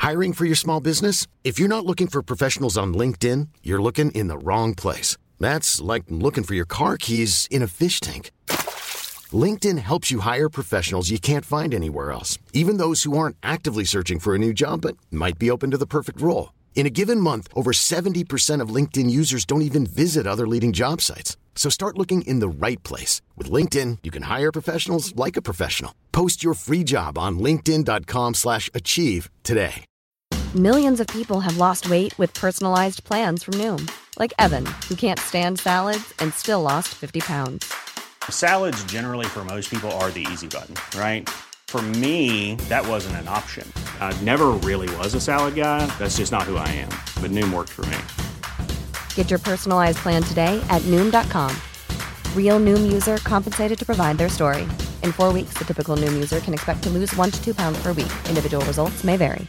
Hiring for your small business? If you're not looking for professionals on LinkedIn, you're looking in the wrong place. That's like looking for your car keys in a fish tank. LinkedIn helps you hire professionals you can't find anywhere else, even those who aren't actively searching for a new job but might be open to the perfect role. In a given month, over 70% of LinkedIn users don't even visit other leading job sites. So start looking in the right place. With LinkedIn, you can hire professionals like a professional. Post your free job on linkedin.com/achieve today. Millions of people have lost weight with personalized plans from Noom. Like Evan, who can't stand salads and still lost 50 pounds. Salads generally for most people are the easy button, right? For me, that wasn't an option. I never really was a salad guy. That's just not who I am. But Noom worked for me. Get your personalized plan today at Noom.com. Real Noom user compensated to provide their story. In 4 weeks, the typical Noom user can expect to lose 1 to 2 pounds per week. Individual results may vary.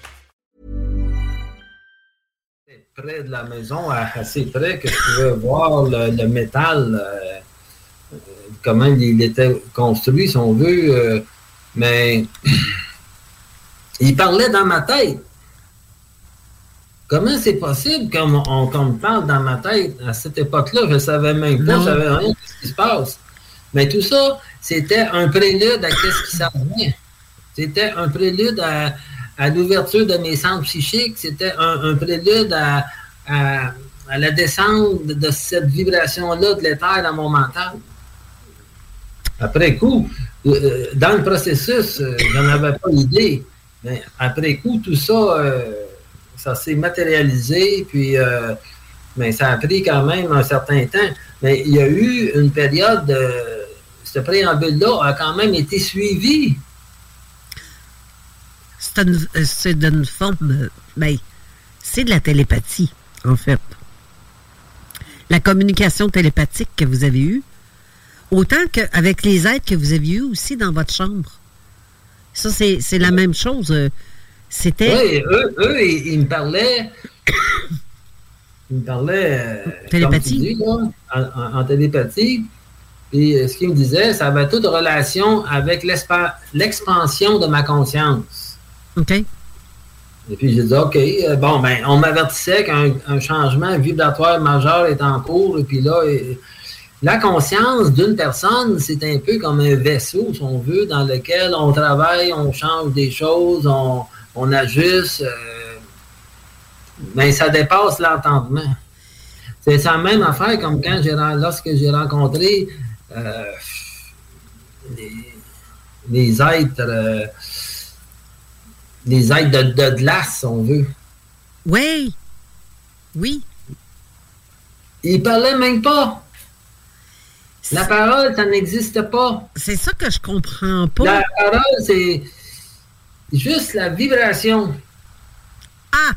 Près de la maison, assez près, que je pouvais voir le métal, comment il était construit, si on veut, mais il parlait dans ma tête. Comment c'est possible qu'on me parle dans ma tête à cette époque-là? Je ne savais même pas, je ne savais rien de ce qui se passe. Mais tout ça, c'était un prélude à ce qui s'en vient. C'était un prélude à l'ouverture de mes centres psychiques. C'était un prélude à la descente de cette vibration-là de l'éther dans mon mental. Après coup, dans le processus, je n'en avais pas idée. Mais après coup, tout ça, ça s'est matérialisé. Puis, mais ça a pris quand même un certain temps. Mais il y a eu une période, ce préambule-là a quand même été suivi. C'est d'une forme... Ben, c'est de la télépathie, en fait. La communication télépathique que vous avez eue, autant qu'avec les êtres que vous avez eus aussi dans votre chambre. Ça, c'est la même chose. C'était... Oui, eux ils me parlaient... Ils me parlaient... télépathie? Comme tu dis, là, en télépathie. Puis ce qu'ils me disaient, ça avait toute relation avec l'expansion de ma conscience. OK. Et puis j'ai dit, OK, bon, ben, on m'avertissait qu'un changement vibratoire majeur est en cours. Et puis là, la conscience d'une personne, c'est un peu comme un vaisseau, si on veut, dans lequel on travaille, on change des choses, on ajuste. Mais ça dépasse l'entendement. C'est la même affaire comme lorsque j'ai rencontré les êtres... les êtres de glace, si on veut. Oui. Oui. Ils parlaient même pas. La parole, ça n'existe pas. C'est ça que je comprends pas. La parole, c'est juste la vibration. Ah!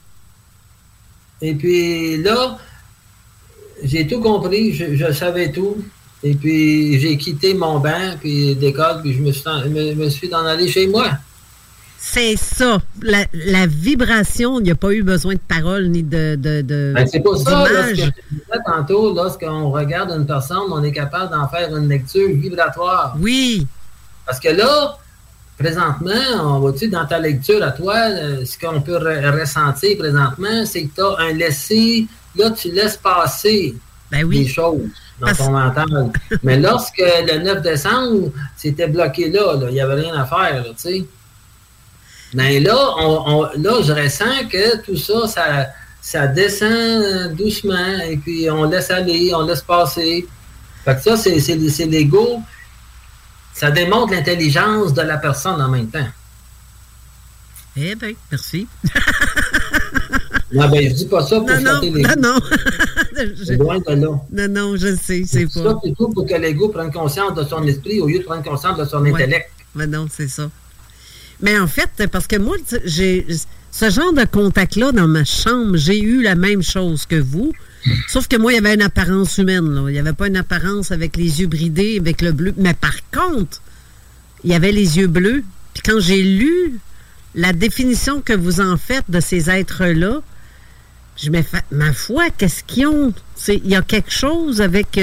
Et puis là, j'ai tout compris, je savais tout. Et puis j'ai quitté mon banc, puis d'école, puis je me suis en allé chez moi. C'est ça. La vibration, il n'y a pas eu besoin de paroles ni de ben, c'est pour ça, d'image. ce que je disais tantôt, lorsqu'on regarde une personne, on est capable d'en faire une lecture vibratoire. Oui. Parce que là, présentement, on va-tu dans ta lecture à toi, ce qu'on peut ressentir présentement, c'est que tu as un laisser, là, tu laisses passer des choses dans ton mental. Mais lorsque le 9 décembre, c'était bloqué là, il n'y avait rien à faire, tu sais. Mais là, là, je ressens que tout ça, ça descend doucement, et puis on laisse aller, on laisse passer. Fait que ça, c'est l'ego. Ça démontre l'intelligence de la personne en même temps. Eh bien, merci. Non, ben, je dis pas ça pour flatter l'ego. Non. C'est loin de là. Non, je sais, c'est pas. Ça, plutôt pour que l'ego prenne conscience de son esprit au lieu de prendre conscience de son intellect. Mais non, c'est ça. Mais en fait, parce que moi, j'ai ce genre de contact-là dans ma chambre, j'ai eu la même chose que vous. Sauf que moi, il y avait une apparence humaine, là. Il n'y avait pas une apparence avec les yeux bridés, avec le bleu. Mais par contre, il y avait les yeux bleus. Puis quand j'ai lu la définition que vous en faites de ces êtres-là, je me fais, ma foi, qu'est-ce qu'ils ont? Il y a quelque chose avec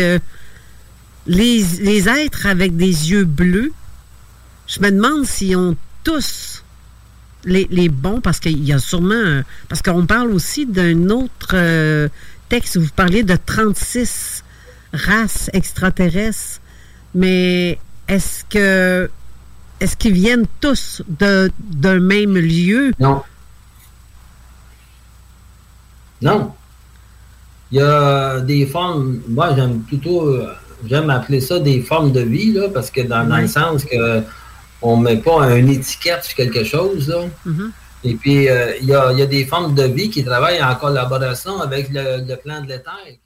les êtres avec des yeux bleus. Je me demande s'ils ont tous les bons, parce qu'il y a sûrement... parce qu'on parle aussi d'un autre texte où vous parliez de 36 races extraterrestres, mais est-ce qu'ils viennent tous d'un même lieu? Non. Non. Il y a des formes, moi j'aime appeler ça des formes de vie, là, parce que dans le sens que on ne met pas une étiquette sur quelque chose. Là. Mm-hmm. Et puis, il y a des formes de vie qui travaillent en collaboration avec le plan de l'éther.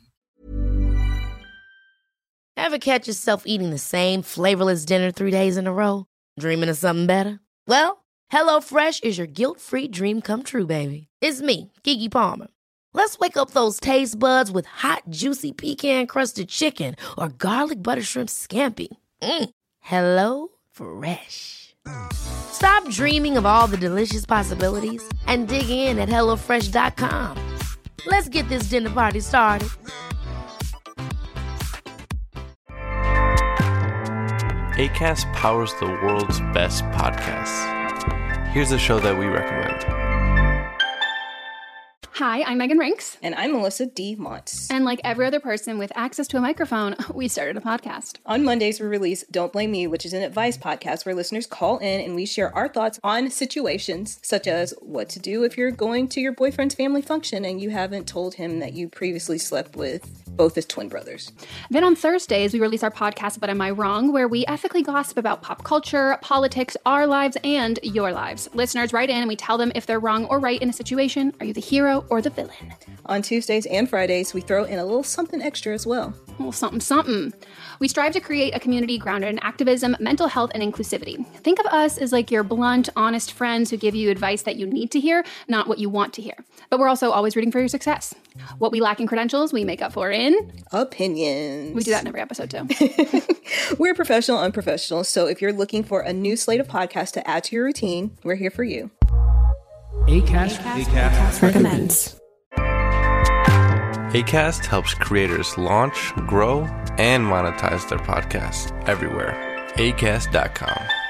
Ever catch yourself eating the same flavorless dinner 3 days in a row? Dreaming of something better? Well, HelloFresh is your guilt-free dream come true, baby. It's me, Keke Palmer. Let's wake up those taste buds with hot, juicy pecan-crusted chicken or garlic butter shrimp scampi. Hello Fresh. Stop dreaming of all the delicious possibilities and dig in at HelloFresh.com. Let's get this dinner party started. Acast powers the world's best podcasts. Here's a show that we recommend. Hi, I'm Megan Rinks. And I'm Melissa D. Montz. And like every other person with access to a microphone, we started a podcast. On Mondays, we release Don't Blame Me, which is an advice podcast where listeners call in and we share our thoughts on situations such as what to do if you're going to your boyfriend's family function and you haven't told him that you previously slept with both his twin brothers. Then on Thursdays, we release our podcast, But Am I Wrong?, where we ethically gossip about pop culture, politics, our lives, and your lives. Listeners write in and we tell them if they're wrong or right in a situation. Are you the hero or the villain? On Tuesdays and Fridays, we throw in a little something extra as well. A little something. We strive to create a community grounded in activism, mental health, and inclusivity. Think of us as like your blunt, honest friends who give you advice that you need to hear, not what you want to hear. But we're also always rooting for your success. What we lack in credentials, we make up for in... opinions. We do that in every episode, too. We're professional, unprofessional, so if you're looking for a new slate of podcasts to add to your routine, we're here for you. Acast recommends. Acast helps creators launch, grow, and monetize their podcasts everywhere. Acast.com.